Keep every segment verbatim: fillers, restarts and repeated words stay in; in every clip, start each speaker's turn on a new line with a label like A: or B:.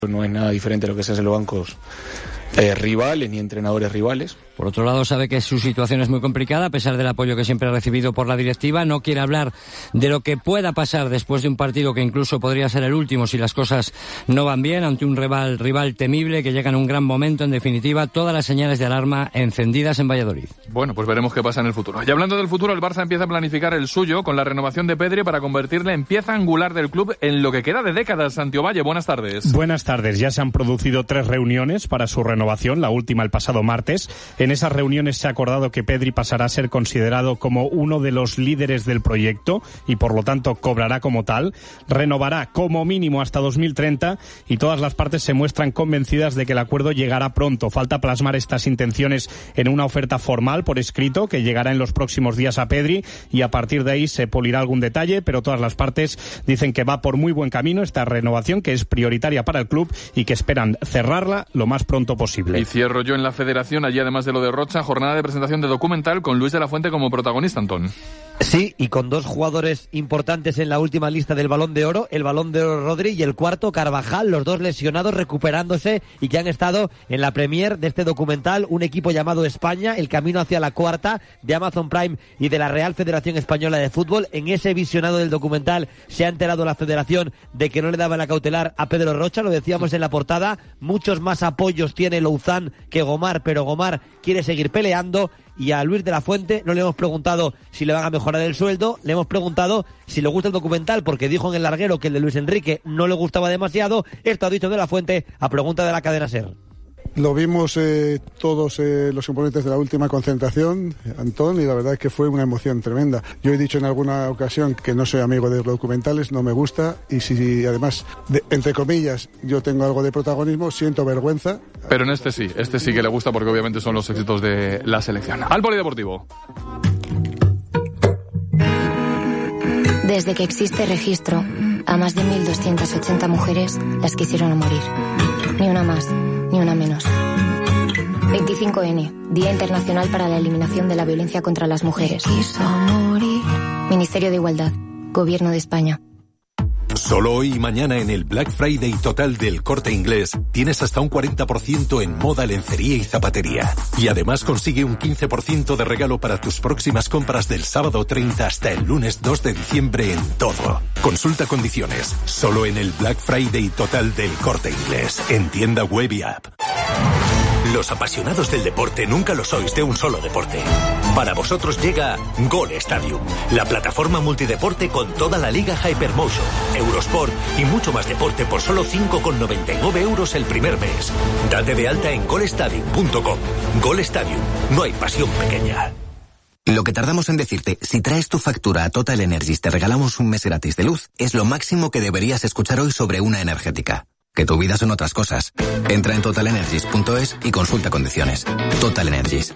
A: No es nada diferente a lo que se hace en los bancos eh, rivales ni entrenadores rivales.
B: Por otro lado, sabe que su situación es muy complicada, a pesar del apoyo que siempre ha recibido por la directiva. No quiere hablar de lo que pueda pasar después de un partido que incluso podría ser el último si las cosas no van bien, ante un rival, rival temible que llega en un gran momento. En definitiva, todas las señales de alarma encendidas en Valladolid.
C: Bueno, pues veremos qué pasa en el futuro. Y hablando del futuro, el Barça empieza a planificar el suyo con la renovación de Pedri para convertirle en pieza angular del club en lo que queda de décadas. Santiago Valle, buenas tardes.
D: Buenas tardes. Ya se han producido tres reuniones para su renovación, la última el pasado martes. En esas reuniones se ha acordado que Pedri pasará a ser considerado como uno de los líderes del proyecto y por lo tanto cobrará como tal. Renovará como mínimo hasta dos mil treinta y todas las partes se muestran convencidas de que el acuerdo llegará pronto. Falta plasmar estas intenciones en una oferta formal por escrito que llegará en los próximos días a Pedri y a partir de ahí se pulirá algún detalle, pero todas las partes dicen que va por muy buen camino esta renovación, que es prioritaria para el club y que esperan cerrarla lo más pronto posible.
C: Y cierro yo en la federación, allí además de lo de Rocha, jornada de presentación de documental con Luis de la Fuente como protagonista, Antón.
E: Sí, y con dos jugadores importantes en la última lista del Balón de Oro, el Balón de Oro Rodri y el cuarto Carvajal, los dos lesionados recuperándose y que han estado en la premier de este documental, un equipo llamado España, el camino hacia la cuarta de Amazon Prime y de la Real Federación Española de Fútbol. En ese visionado del documental se ha enterado la federación de que no le daban la cautelar a Pedro Rocha, lo decíamos en la portada, muchos más apoyos tiene Louzán que Gomar, pero Gomar quiere seguir peleando. Y a Luis de la Fuente no le hemos preguntado si le van a mejorar el sueldo, le hemos preguntado si le gusta el documental, porque dijo en el larguero que el de Luis Enrique no le gustaba demasiado. Esto ha dicho de la Fuente a pregunta de la cadena SER.
F: Lo vimos eh, todos eh, los componentes de la última concentración, Antón, y la verdad es que fue una emoción tremenda. Yo he dicho en alguna ocasión que no soy amigo de los documentales, no me gusta, y si además, de, entre comillas, yo tengo algo de protagonismo, siento vergüenza.
C: Pero en este sí, este sí que le gusta porque obviamente son los éxitos de la selección. Al polideportivo.
G: Desde que existe registro, a más de mil doscientas ochenta mujeres las quisieron morir. Ni una más, ni una menos. veinticinco ene, Día Internacional para la Eliminación de la Violencia contra las Mujeres. Ministerio de Igualdad, Gobierno de España.
H: Solo hoy y mañana en el Black Friday total del Corte Inglés tienes hasta un cuarenta por ciento en moda, lencería y zapatería. Y además consigue un quince por ciento de regalo para tus próximas compras del sábado treinta hasta el lunes dos de diciembre en todo. Consulta condiciones. Solo en el Black Friday total del Corte Inglés. En tienda web y app.
I: Los apasionados del deporte nunca lo sois de un solo deporte. Para vosotros llega Gol Stadium, la plataforma multideporte con toda la liga Hypermotion, Eurosport y mucho más deporte por solo cinco con noventa y nueve euros el primer mes. Date de alta en gol stadium punto com. Gol Stadium, no hay pasión pequeña.
J: Lo que tardamos en decirte, si traes tu factura a Total Energies te regalamos un mes gratis de luz, es lo máximo que deberías escuchar hoy sobre una energética. Que tu vida son otras cosas. Entra en total energies punto es y consulta condiciones. Total Energies.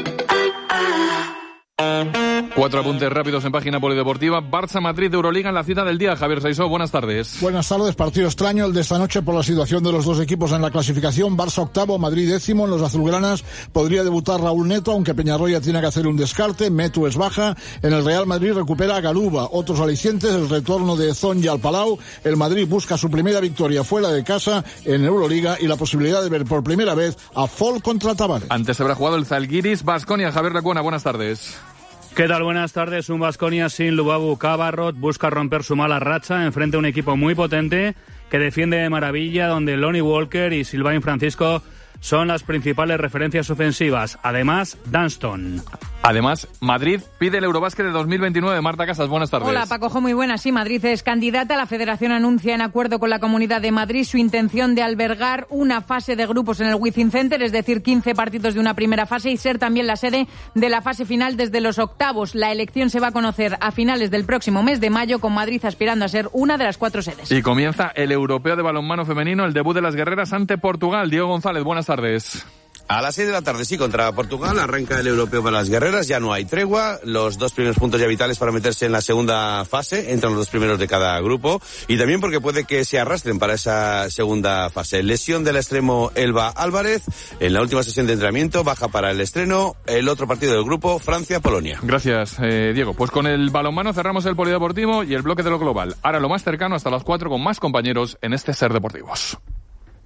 C: Cuatro apuntes rápidos en página polideportiva. Barça-Madrid de Euroliga en la cita del día. Javier Saisó, buenas tardes.
K: Buenas tardes. Partido extraño el de esta noche por la situación de los dos equipos en la clasificación. Barça octavo, Madrid décimo. En los azulgranas podría debutar Raúl Neto, aunque Peñarroya tiene que hacer un descarte. Metu es baja. En el Real Madrid recupera a Garuba. Otros alicientes, el retorno de Zonja al Palau. El Madrid busca su primera victoria fuera de casa en Euroliga y la posibilidad de ver por primera vez a Fall contra Tavares.
C: Antes habrá jugado el Zalgiris Baskonia. Javier Lacuona, buenas tardes.
L: ¿Qué tal? Buenas tardes. Un Baskonia sin Lubabu Cabarrot busca romper su mala racha enfrente a un equipo muy potente que defiende de maravilla, donde Lonnie Walker y Sylvain Francisco son las principales referencias ofensivas. Además, Dunston.
C: Además, Madrid pide el Eurobásquet de dos mil veintinueve. Marta Casas, buenas tardes.
M: Hola, Pacojo, muy buenas. Sí, Madrid es candidata. La Federación anuncia en acuerdo con la Comunidad de Madrid su intención de albergar una fase de grupos en el Wizzing Center, es decir, quince partidos de una primera fase y ser también la sede de la fase final desde los octavos. La elección se va a conocer a finales del próximo mes de mayo, con Madrid aspirando a ser una de las cuatro sedes.
C: Y comienza el Europeo de Balonmano Femenino, el debut de las guerreras ante Portugal. Diego González, buenas tardes.
N: A las seis de la tarde, sí, contra Portugal, arranca el europeo para las guerreras, ya no hay tregua, los dos primeros puntos ya vitales para meterse en la segunda fase, entran los dos primeros de cada grupo, y también porque puede que se arrastren para esa segunda fase. Lesión del extremo Elba Álvarez, en la última sesión de entrenamiento, baja para el estreno, el otro partido del grupo, Francia-Polonia.
C: Gracias, eh, Diego. Pues con el balonmano cerramos el polideportivo y el bloque de lo global. Ahora lo más cercano hasta las cuatro con más compañeros en este Ser Deportivos.